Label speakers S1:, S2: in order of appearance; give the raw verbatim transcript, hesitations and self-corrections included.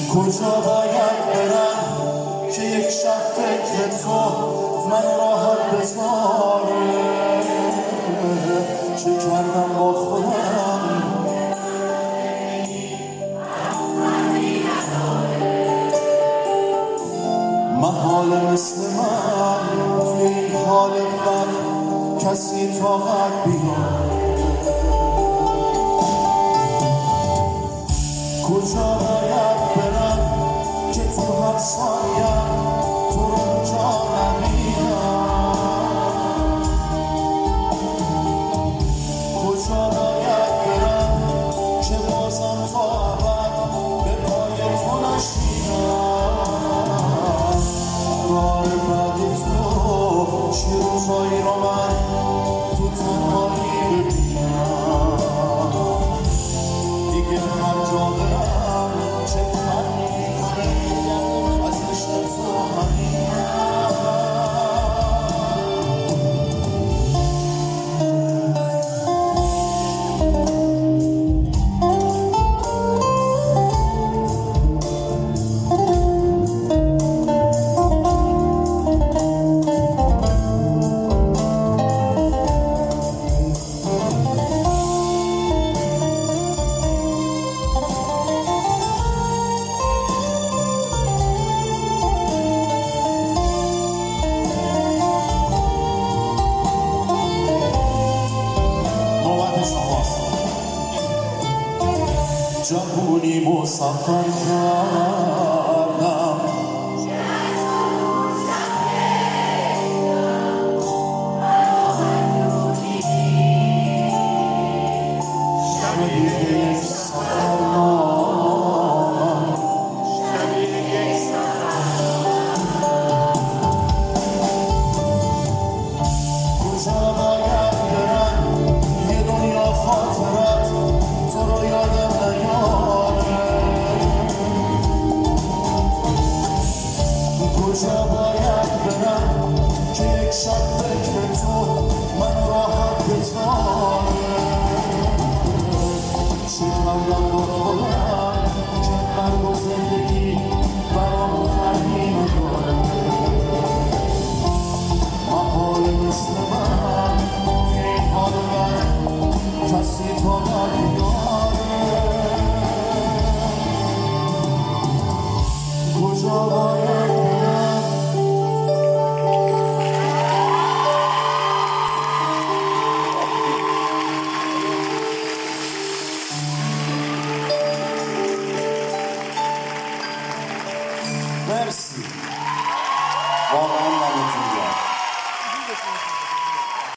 S1: کجا باید برم که یک شب فکر تو من راحت بذاره؟ چه کردم با خودم محال مثل من توی این حال بد کسی طاقت بیاره؟ کجا باید برم که تو هر ثانیم تو رو جا نمیدم؟ کجا باید برم که بازم تا ابد به پای تو نشینم؟ راه بعد تو چه روزایی رو من تو تنهایی ببینم؟ دیگه هر جا برم چه فرقی میکنه از عشق تو همینم. جوونی مسافر کردم شبیه یک سفرنامه شبیه یک سفرنامه کجا باید برم یه دنیا خاطرت تو رو یادم کجا باید برم که یک شب فکر تو من راحت بذاره؟ چه کردم با خودم که مرگ و زندگی برام فرقی نداره؟ محال مثل من توی این حال بد کسی طاقت بیاره؟ کجا باید مرسی واقعا نمیتونم